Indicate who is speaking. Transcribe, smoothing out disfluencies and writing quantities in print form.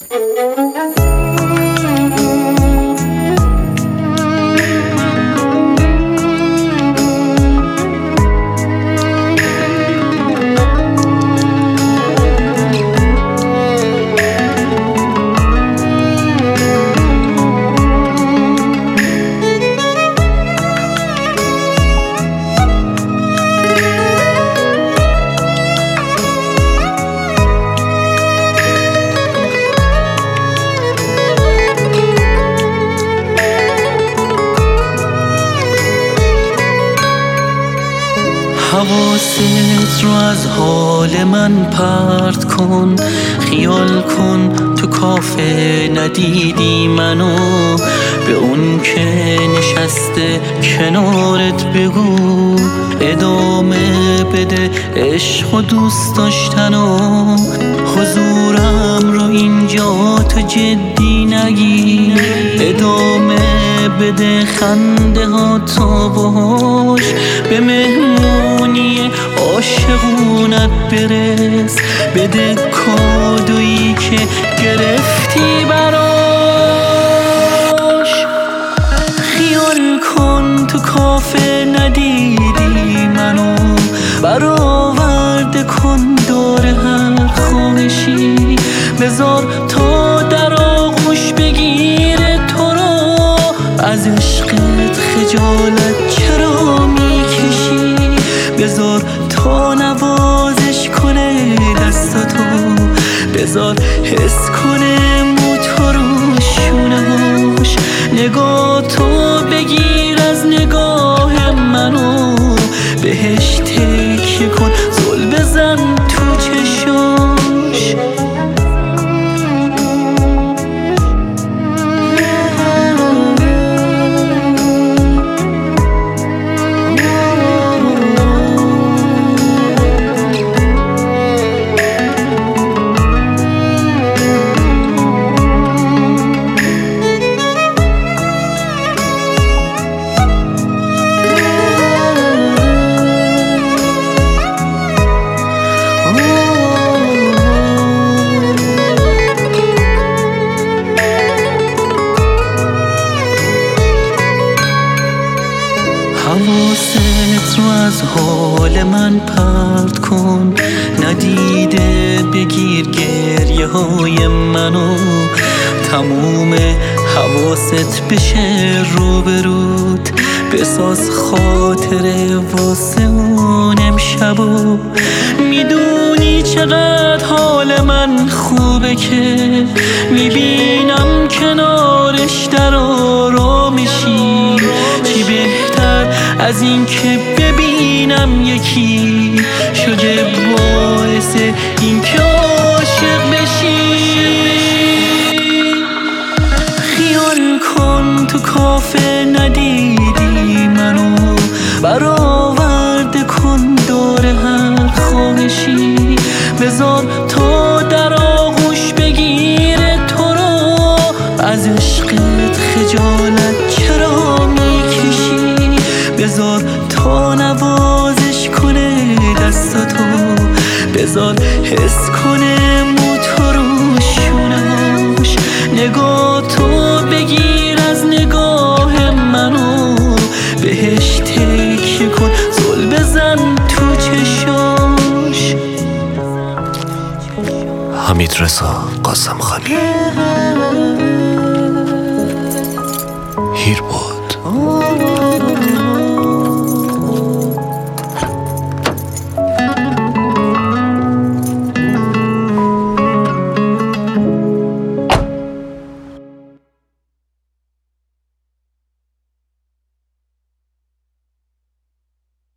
Speaker 1: حواست رو از حال من پرت کن، خیال کن تو کافه ندیدی منو، به اون که نشسته کنارت بگو ادامه بده عشق و دوست داشتنو. حضورم رو اینجا تو جدی نگیر، ادامه بده خنده ها تا باش، به مهمونی عاشقونت برس، بده کادویی که گرفتی براش. خیال کن تو کافه ندیدی منو، برآورده کن دور هر خواهشی، بذار تا در آغوش بگیره تو رو، از عشقت خجالت چرا میکشی، بذار تا نوازش کنه دستاتو، بذار حس کنه موتور و شونهاش، نگاه تو بگیر از نگاه منو، بهش تکیه کن زل بزن تو چشاش. حواست رو از حال من پرت کن، ندیده بگیر گریه های منو، تموم حواست بشه روبروت، بساز خاطره واسه اون امشبو. میدونی چقدر حال من خوبه که میبینم کنارش در آرامشی، چی بهتر از این که ببینم یکی شده باعث این که عاشق بشی. خیال کن تو کافه ندیدی منو، برآورده کن دور هر خواهشی، بذار تا در آغوش بگیره تو رو، از عشقت خجالت چرا میکشی، بذار تا نوازش کنه دستاتو، بذار حس کنه موتور و شونهاش، نگاه تو بگیر از نگاه منو، بهش تکیه کن زل بزن تو چشاش.
Speaker 2: حمیدرضا قاسمخانی، هیربود.